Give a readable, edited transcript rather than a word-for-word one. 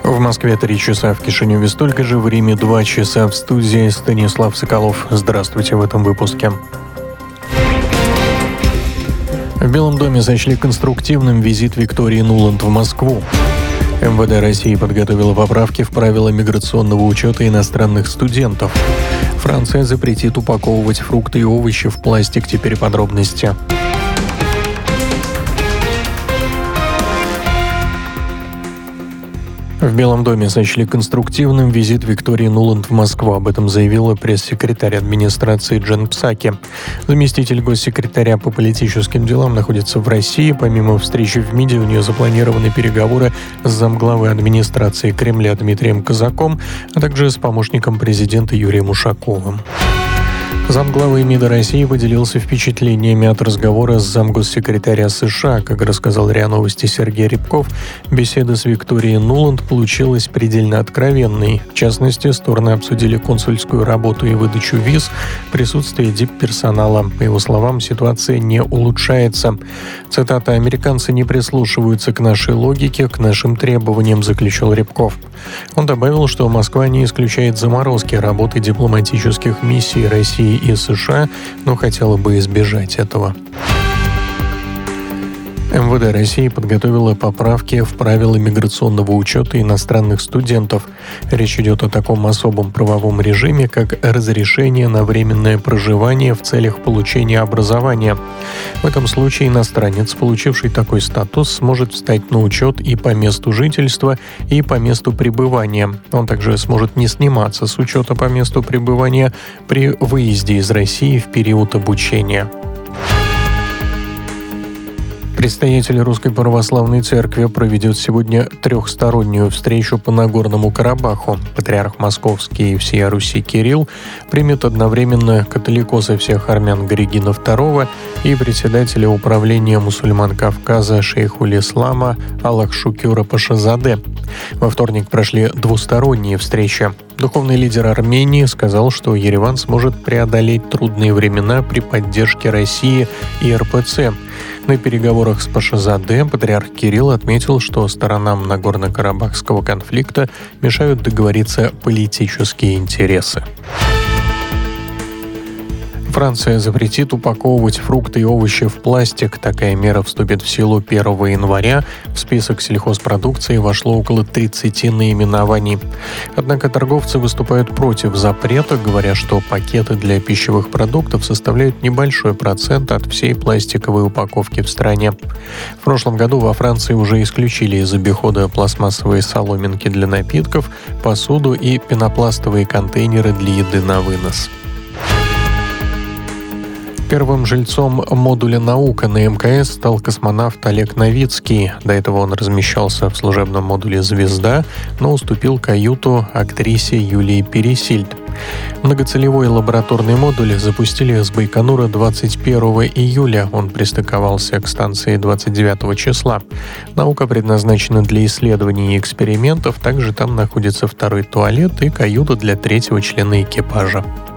В Москве 3 часа, в Кишиневе столько же, в Риме 2 часа. В студии Станислав Соколов. Здравствуйте в этом выпуске. В Белом доме сочли конструктивным визит Виктории Нуланд в Москву. МВД России подготовила поправки в правила миграционного учета иностранных студентов. Франция запретит упаковывать фрукты и овощи в пластик. Теперь подробности. В Белом доме сочли конструктивным визит Виктории Нуланд в Москву. Об этом заявила пресс-секретарь администрации Джен Псаки. Заместитель госсекретаря по политическим делам находится в России. Помимо встречи в МИДе, у нее запланированы переговоры с замглавой администрации Кремля Дмитрием Казаком, а также с помощником президента Юрием Ушаковым. Замглавы МИДа России поделился впечатлениями от разговора с замгоссекретаря США. Как рассказал РИА Новости Сергей Рябков, беседа с Викторией Нуланд получилась предельно откровенной. В частности, стороны обсудили консульскую работу и выдачу виз, присутствие дипперсонала. По его словам, ситуация не улучшается. Цитата: «Американцы не прислушиваются к нашей логике, к нашим требованиям», заключил Рябков. Он добавил, что Москва не исключает заморозки работы дипломатических миссий России и США, но хотела бы избежать этого. МВД России подготовила поправки в правила миграционного учета иностранных студентов. Речь идет о таком особом правовом режиме, как разрешение на временное проживание в целях получения образования. В этом случае иностранец, получивший такой статус, сможет встать на учет и по месту жительства, и по месту пребывания. Он также сможет не сниматься с учета по месту пребывания при выезде из России в период обучения. Предстоятель Русской Православной Церкви проведет сегодня трехстороннюю встречу по Нагорному Карабаху. Патриарх Московский и всея Руси Кирилл примет одновременно католикоса всех армян Горегина II и председателя управления мусульман Кавказа шейхуль-ислама Аллах-Шукюра Пашазаде. Во вторник прошли двусторонние встречи. Духовный лидер Армении сказал, что Ереван сможет преодолеть трудные времена при поддержке России и РПЦ. На переговорах с Пашазаде патриарх Кирилл отметил, что сторонам Нагорно-Карабахского конфликта мешают договориться политические интересы. Франция запретит упаковывать фрукты и овощи в пластик. Такая мера вступит в силу 1 января. В список сельхозпродукции вошло около 30 наименований. Однако торговцы выступают против запрета, говоря, что пакеты для пищевых продуктов составляют небольшой процент от всей пластиковой упаковки в стране. В прошлом году во Франции уже исключили из обихода пластмассовые соломинки для напитков, посуду и пенопластовые контейнеры для еды на вынос. Первым жильцом модуля «Наука» на МКС стал космонавт Олег Новицкий. До этого он размещался в служебном модуле «Звезда», но уступил каюту актрисе Юлии Пересильд. Многоцелевой лабораторный модуль запустили с Байконура 21 июля. Он пристыковался к станции 29 числа. «Наука» предназначена для исследований и экспериментов. Также там находится второй туалет и каюта для третьего члена экипажа.